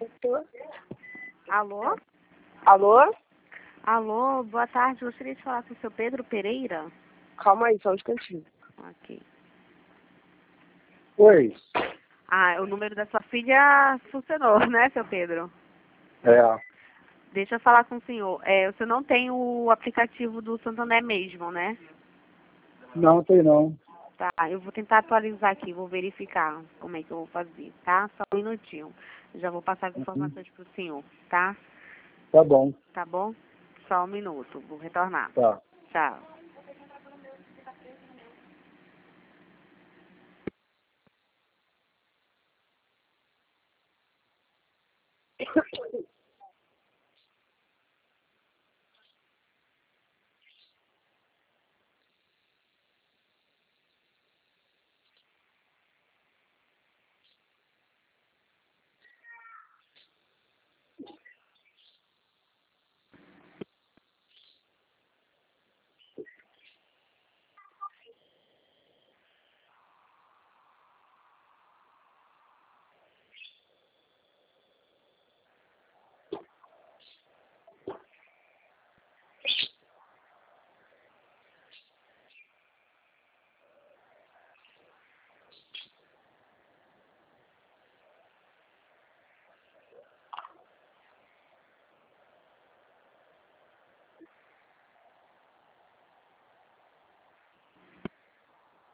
Alô? Alô? Alô, boa tarde. Gostaria de falar com o seu Pedro Pereira? Calma aí, só um instantinho. Ok. Oi. Ah, o número da sua filha funcionou, né, seu Pedro? É. Deixa eu falar com o senhor. O senhor não tem o aplicativo do Santander mesmo, né? Não, tem não. Tá, eu vou tentar atualizar aqui, vou verificar como é que eu vou fazer, tá? Só um minutinho. Já vou passar as informações para o senhor, tá? Tá bom. Tá bom? Só um minuto, vou retornar. Tá. Tchau.